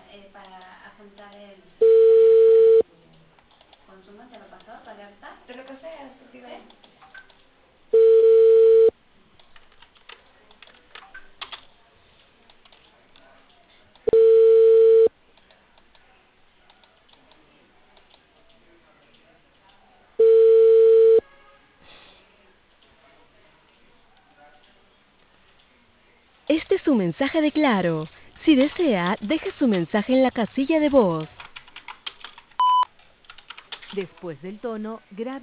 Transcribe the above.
para afrontar el consumo. ¿Te lo pasó? ¿Tu alerta? Te lo pasé, eso te iba a decir. Este es su mensaje de Claro. Si desea, deje su mensaje en la casilla de voz. Después del tono, grabe